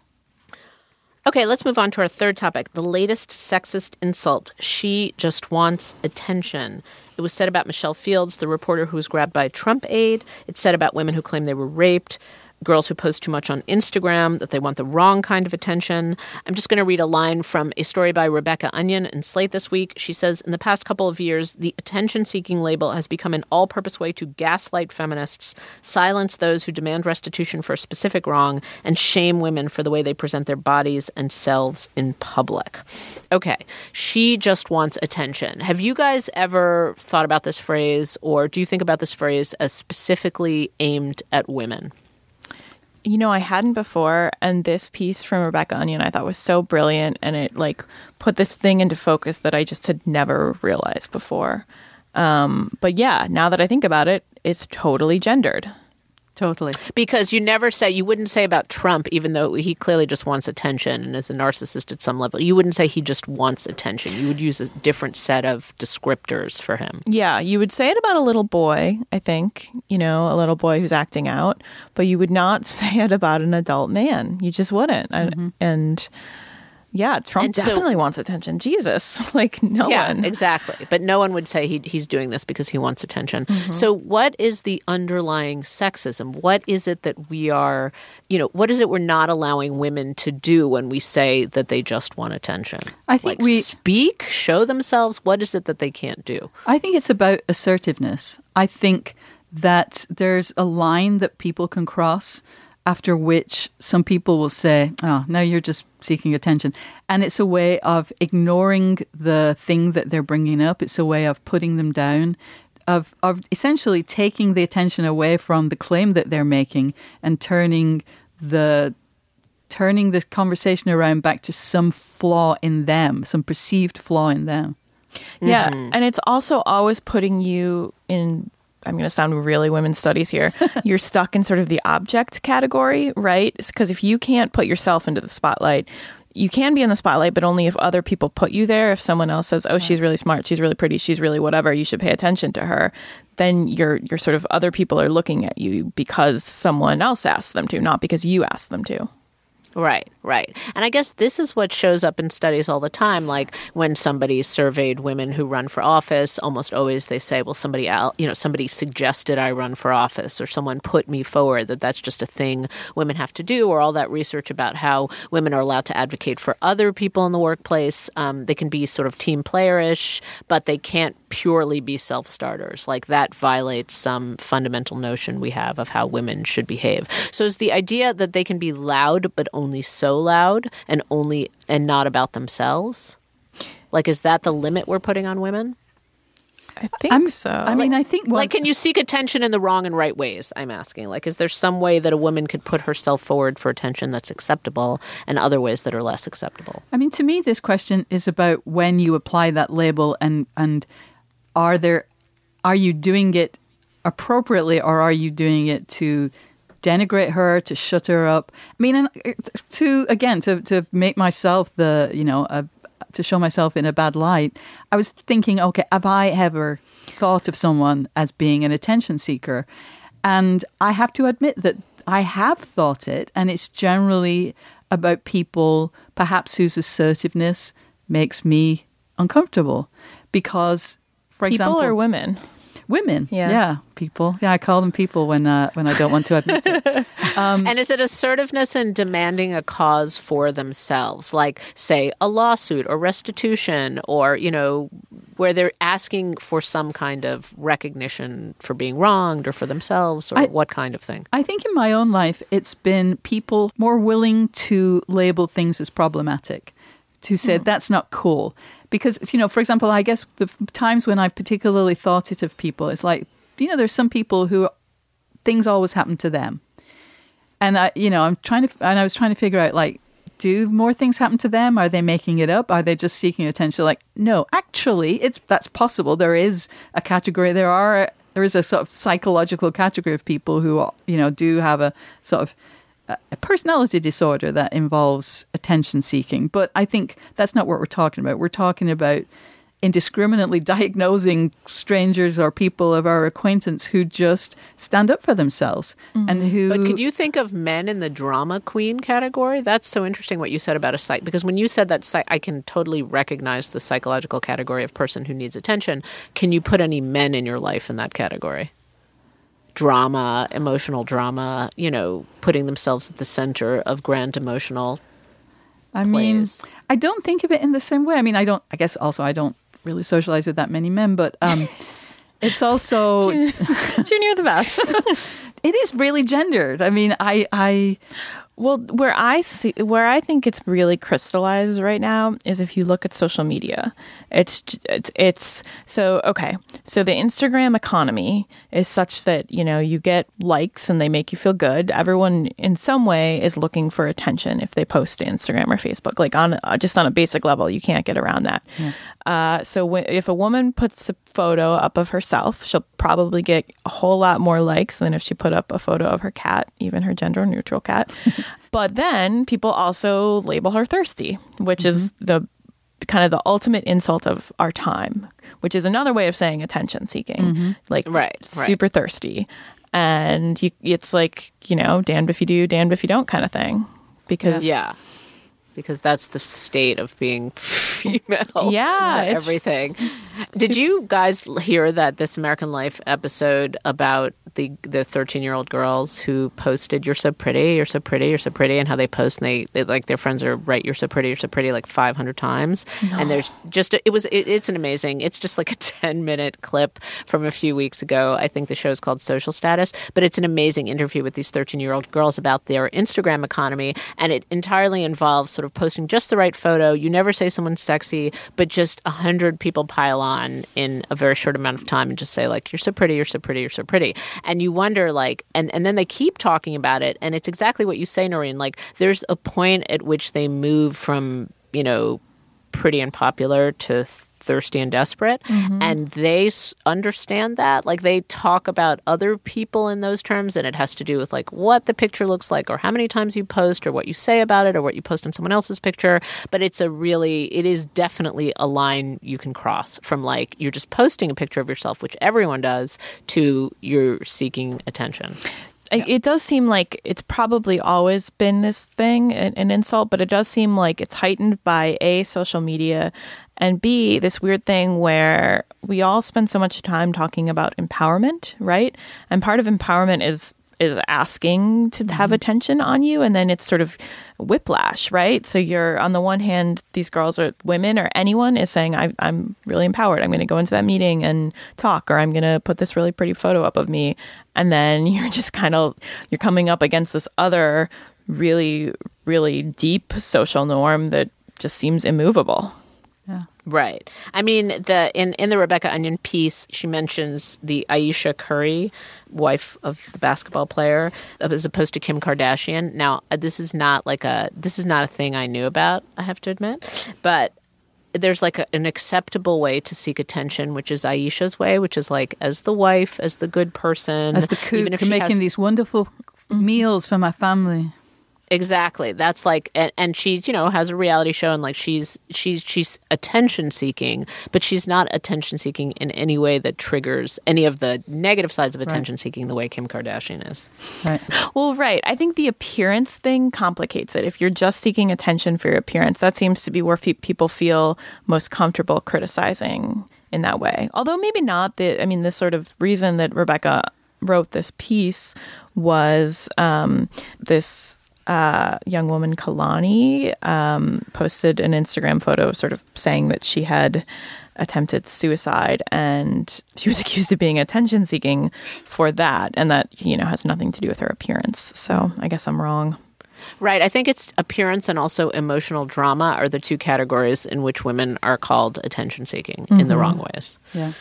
Okay, let's move on to our third topic, the latest sexist insult. She just wants attention. It was said about Michelle Fields, the reporter who was grabbed by a Trump aide. It's said about women who claim they were raped, girls who post too much on Instagram, that they want the wrong kind of attention. I'm just going to read a line from a story by Rebecca Onion in Slate this week. She says, in the past couple of years, the attention-seeking label has become an all-purpose way to gaslight feminists, silence those who demand restitution for a specific wrong, and shame women for the way they present their bodies and selves in public. Okay, she just wants attention. Have you guys ever thought about this phrase, or do you think about this phrase as specifically aimed at women? You know, I hadn't before, and this piece from Rebecca Onion I thought was so brilliant, and it like put this thing into focus that I just had never realized before. Um, but yeah, now that I think about it, it's totally gendered. Totally. Because you never say, you wouldn't say about Trump, even though he clearly just wants attention and is a narcissist at some level, you wouldn't say he just wants attention. You would use a different set of descriptors for him. Yeah, you would say it about a little boy, I think, you know, a little boy who's acting out, but you would not say it about an adult man. You just wouldn't. Mm-hmm. And, and yeah, Trump and definitely so, wants attention. Jesus, like no yeah, one. Yeah, exactly. But no one would say he, he's doing this because he wants attention. Mm-hmm. So what is the underlying sexism? What is it that we are, you know, what is it we're not allowing women to do when we say that they just want attention? I think like we speak, show themselves. What is it that they can't do? I think it's about assertiveness. I think that there's a line that people can cross after which some people will say, oh, now you're just seeking attention. And it's a way of ignoring the thing that they're bringing up. It's a way of putting them down, of of essentially taking the attention away from the claim that they're making and turning the turning the conversation around back to some flaw in them, some perceived flaw in them. Yeah, mm-hmm. And it's also always putting you in, I'm going to sound really women's studies here, you're stuck in sort of the object category, right? Because if you can't put yourself into the spotlight, you can be in the spotlight, but only if other people put you there. If someone else says, oh, she's really smart, she's really pretty, she's really whatever, you should pay attention to her, then you're, you're sort of, other people are looking at you because someone else asked them to, not because you asked them to. Right, right. And I guess this is what shows up in studies all the time. Like when somebody surveyed women who run for office, almost always they say, well, somebody else, you know, somebody suggested I run for office or someone put me forward, that that's just a thing women have to do, or all that research about how women are allowed to advocate for other people in the workplace. Um, they can be sort of team playerish, but they can't purely be self-starters. Like that violates some fundamental notion we have of how women should behave. So is the idea that they can be loud, but only so loud and only and not about themselves? Like, is that the limit we're putting on women? I think I'm, so. I mean, I think... What, like, can you seek attention in the wrong and right ways, I'm asking? Like, is there some way that a woman could put herself forward for attention that's acceptable and other ways that are less acceptable? I mean, to me, this question is about when you apply that label and and are there, are you doing it appropriately or are you doing it to denigrate her, to shut her up? I mean, and to, again, to, to make myself the, you know, a, to show myself in a bad light, I was thinking, okay, have I ever thought of someone as being an attention seeker? And I have to admit that I have thought it, and it's generally about people perhaps whose assertiveness makes me uncomfortable. Because, for people example... People or women? Women, yeah. yeah, people. Yeah, I call them people when uh, when I don't want to admit it. Um, and is it assertiveness in demanding a cause for themselves, like, say, a lawsuit or restitution, or, you know, where they're asking for some kind of recognition for being wronged or for themselves, or I, what kind of thing? I think in my own life, it's been people more willing to label things as problematic, to say mm. that's not cool. Because, you know, for example, I guess the times when I've particularly thought it of people, it's like, you know, there's some people who things always happen to them. And, I, you know, I'm trying to, and I was trying to figure out, like, do more things happen to them? Are they making it up? Are they just seeking attention? Like, no, actually, it's that's possible. There is a category, there are, there is a sort of psychological category of people who, you know, do have a sort of a personality disorder that involves attention seeking. But I think that's not what we're talking about. We're talking about indiscriminately diagnosing strangers or people of our acquaintance who just stand up for themselves. Mm-hmm. And who. But could you think of men in the drama queen category? That's so interesting what you said about a psych, because when you said that, I can totally recognize the psychological category of person who needs attention. Can you put any men in your life in that category? Drama, emotional drama, you know, putting themselves at the center of grand emotional I plays. mean, I don't think of it in the same way. I mean, I don't, I guess also I don't really socialize with that many men, but um, it's also... Junior the best. It is really gendered. I mean, I... I Well, where I see, where I think it's really crystallized right now is if you look at social media. It's, it's, it's so, okay. So the Instagram economy is such that, you know, you get likes and they make you feel good. Everyone in some way is looking for attention if they post to Instagram or Facebook. Like on, just on a basic level, you can't get around that. Yeah. Uh, so w- if a woman puts a photo up of herself, she'll probably get a whole lot more likes than if she put up a photo of her cat, even her gender neutral cat. But then people also label her thirsty, which mm-hmm. is the kind of the ultimate insult of our time, which is another way of saying attention seeking, mm-hmm. like right, super right. thirsty. And you, it's like, you know, damned if you do, damned if you don't kind of thing. Because yeah. Because that's the state of being female. Yeah. It's everything. Did you guys hear that This American Life episode about the the thirteen-year-old girls who posted, "You're so pretty, you're so pretty, you're so pretty," and how they post and they, they like their friends are right, "You're so pretty, you're so pretty," like five hundred times. No. And there's just, a, it was, it, it's an amazing, it's just like a ten-minute clip from a few weeks ago. I think the show is called Social Status, but it's an amazing interview with these thirteen-year-old girls about their Instagram economy, and it entirely involves sort of posting just the right photo. You never say someone's sexy, but just a hundred people pile on in a very short amount of time and just say, like, "You're so pretty, you're so pretty, you're so pretty." And you wonder, like, and, and then they keep talking about it. And it's exactly what you say, Noreen. Like, there's a point at which they move from, you know, pretty and popular to thirsty and desperate. Mm-hmm. And they s- understand that. Like, they talk about other people in those terms, and it has to do with, like, what the picture looks like or how many times you post or what you say about it or what you post on someone else's picture. But it's a really, it is definitely a line you can cross from, like, you're just posting a picture of yourself, which everyone does, to you're seeking attention. Yeah. It does seem like it's probably always been this thing, an, an insult, but it does seem like it's heightened by A, social media, and B, this weird thing where we all spend so much time talking about empowerment, right? And part of empowerment is is asking to have attention on you, and then it's sort of whiplash, right? So you're, on the one hand, these girls or women or anyone is saying, I, I'm really empowered. I'm going to go into that meeting and talk, or I'm going to put this really pretty photo up of me. And then you're just kind of, you're coming up against this other really, really deep social norm that just seems immovable. Yeah. Right. I mean, the in, in the Rebecca Onion piece, she mentions the Ayesha Curry, wife of the basketball player, as opposed to Kim Kardashian. Now, this is not like a this is not a thing I knew about, I have to admit, but there's like a, an acceptable way to seek attention, which is Ayesha's way, which is like as the wife, as the good person, as the cook, even if making has, these wonderful mm-hmm. meals for my family. Exactly. That's like, and, and she, you know, has a reality show, and like she's she's she's attention seeking, but she's not attention seeking in any way that triggers any of the negative sides of attention seeking the way Kim Kardashian is. Right. Well, right. I think the appearance thing complicates it. If you're just seeking attention for your appearance, that seems to be where fe- people feel most comfortable criticizing in that way. Although maybe not. The I mean, the sort of reason that Rebecca wrote this piece was um, this. Uh, young woman, Kalani, um, posted an Instagram photo sort of saying that she had attempted suicide, and she was accused of being attention seeking for that, and that, you know, has nothing to do with her appearance. So I guess I'm wrong. Right. I think it's appearance and also emotional drama are the two categories in which women are called attention seeking mm-hmm. in the wrong ways. Yeah.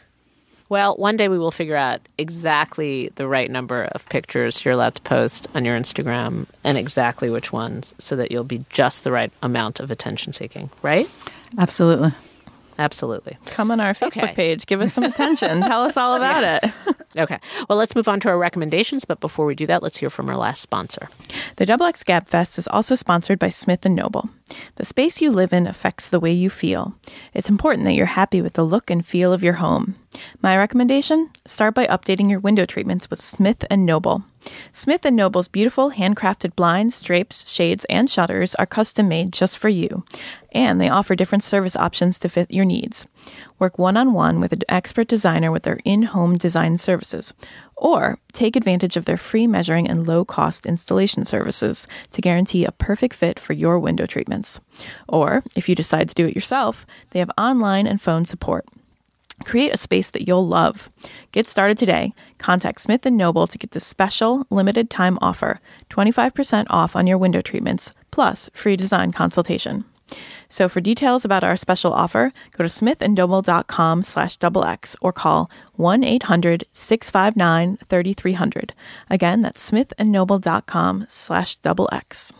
Well, one day we will figure out exactly the right number of pictures you're allowed to post on your Instagram and exactly which ones, so that you'll be just the right amount of attention seeking, right? Absolutely. Absolutely. Come on our Facebook okay. page. Give us some attention. Tell us all about it. Okay. Well, let's move on to our recommendations. But before we do that, let's hear from our last sponsor. The Double X Gab Fest is also sponsored by Smith and Noble. The space you live in affects the way you feel. It's important that you're happy with the look and feel of your home. My recommendation? Start by updating your window treatments with Smith and Noble. Smith and Noble's beautiful handcrafted blinds, drapes, shades, and shutters are custom made just for you. And they offer different service options to fit your needs. Work one-on-one with an expert designer with their in-home design services. Or take advantage of their free measuring and low-cost installation services to guarantee a perfect fit for your window treatments. Or, if you decide to do it yourself, they have online and phone support. Create a space that you'll love. Get started today. Contact Smith and Noble to get this special limited time offer, twenty-five percent off on your window treatments, plus free design consultation. So for details about our special offer, go to smithandnoble.com slash double X or call one eight hundred six five nine three three zero zero. Again, that's smithandnoble.com slash double X.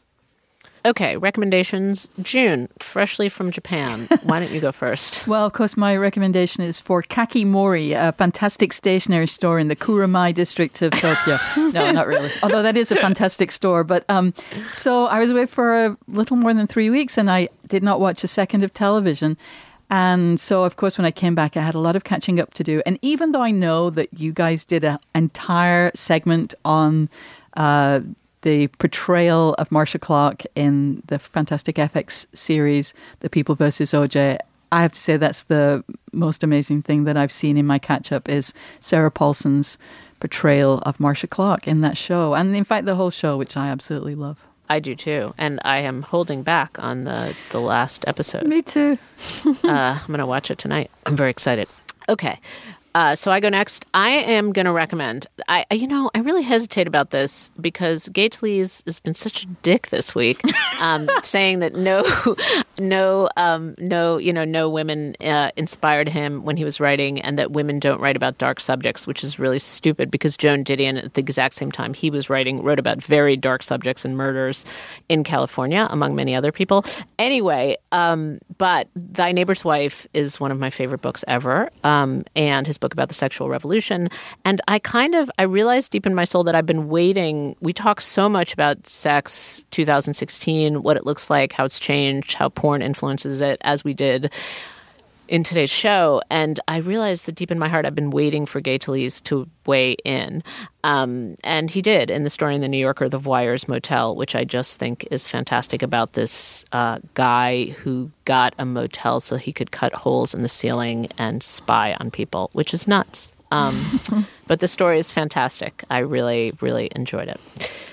Okay, recommendations. June, freshly from Japan. Why don't you go first? Well, of course, my recommendation is for Kakimori, a fantastic stationery store in the Kuramai district of Tokyo. No, not really. Although that is a fantastic store. But um, so I was away for a little more than three weeks and I did not watch a second of television. And so, of course, when I came back, I had a lot of catching up to do. And even though I know that you guys did an entire segment on uh the portrayal of Marcia Clark in the fantastic F X series, The People versus O J, I have to say that's the most amazing thing that I've seen in my catch-up is Sarah Paulson's portrayal of Marcia Clark in that show. And in fact, the whole show, which I absolutely love. I do too. And I am holding back on the, the last episode. Me too. uh, I'm going to watch it tonight. I'm very excited. Okay. Uh, so I go next. I am going to recommend, I, you know, I really hesitate about this because Gately's has been such a dick this week, um, saying that no, no, um, no, you know, no women uh, inspired him when he was writing and that women don't write about dark subjects, which is really stupid because Joan Didion at the exact same time he was writing, wrote about very dark subjects and murders in California, among many other people. Anyway, um, but Thy Neighbor's Wife is one of my favorite books ever, um, and his book about the sexual revolution. And I kind of, I realized deep in my soul that I've been waiting. We talk so much about sex, two thousand sixteen, what it looks like, how it's changed, how porn influences it, as we did. in today's show. And I realized that deep in my heart, I've been waiting for Gay Talese to weigh in. Um, and he did in the story in The New Yorker, The Voyeur's Motel, which I just think is fantastic about this uh, guy who got a motel so he could cut holes in the ceiling and spy on people, which is nuts. Um, but the story is fantastic. I really, really enjoyed it.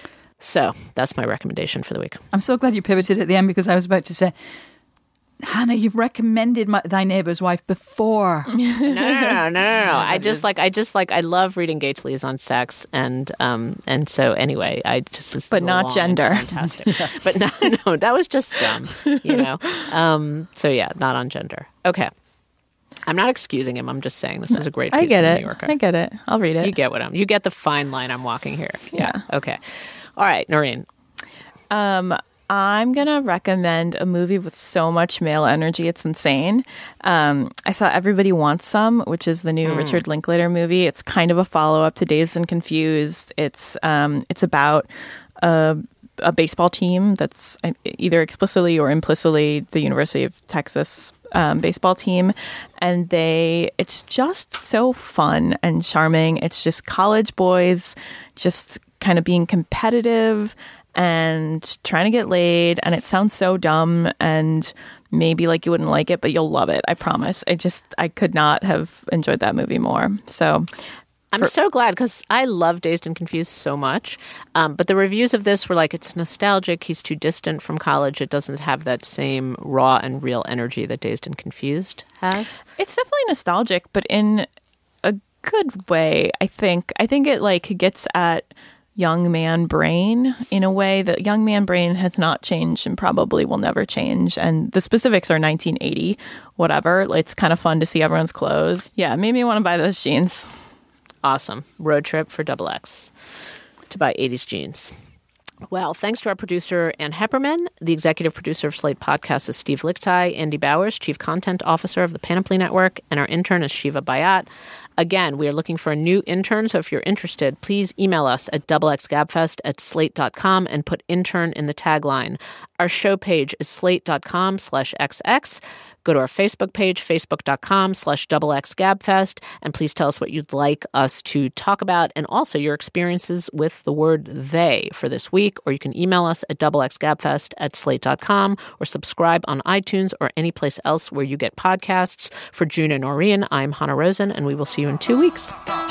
So that's my recommendation for the week. I'm so glad you pivoted at the end because I was about to say, Hannah, you've recommended my, Thy Neighbor's Wife before. no, no, no, no, no, no. I just like, I just like, I love reading Gay Talese on sex, and um, and so anyway, I just, but not gender, fantastic. But no, no, that was just dumb, you know. Um, so yeah, not on gender. Okay, I'm not excusing him. I'm just saying this is a great piece I get in The it. New Yorker. I get it. I'll read it. You get what I'm. You get the fine line I'm walking here. Yeah. yeah. Okay. All right, Noreen. Um. I'm going to recommend a movie with so much male energy. It's insane. Um, I saw Everybody Wants Some, which is the new mm. Richard Linklater movie. It's kind of a follow-up to Dazed and Confused. It's um, it's about a, a baseball team that's either explicitly or implicitly the University of Texas um, baseball team. And they, it's just so fun and charming. It's just college boys just kind of being competitive and trying to get laid, and it sounds so dumb, and maybe like you wouldn't like it, but you'll love it. I promise. I just I could not have enjoyed that movie more. So I'm for- so glad because I love Dazed and Confused so much. Um, but the reviews of this were like, it's nostalgic. He's too distant from college. It doesn't have that same raw and real energy that Dazed and Confused has. It's definitely nostalgic, but in a good way. I think. I think it like gets at young man brain in a way that young man brain has not changed and probably will never change. And the specifics are nineteen eighty, whatever. It's kind of fun to see everyone's clothes. Yeah, it made me want to buy those jeans. Awesome. Road trip for Double X to buy eighties jeans. Well, thanks to our producer, Ann Hepperman. The executive producer of Slate Podcasts is Steve Lichtai. Andy Bowers, chief content officer of the Panoply Network. And our intern is Shiva Bayat. Again, we are looking for a new intern, so if you're interested, please email us at doublexgabfest at slate dot com and put intern in the tagline. Our show page is slate.com slash xx. Go to our Facebook page, facebook.com slash doublexgabfest, and please tell us what you'd like us to talk about and also your experiences with the word they for this week, or you can email us at doublexgabfest at slate dot com or subscribe on iTunes or any place else where you get podcasts. For June and Noreen, I'm Hannah Rosen, and we will see you in two weeks.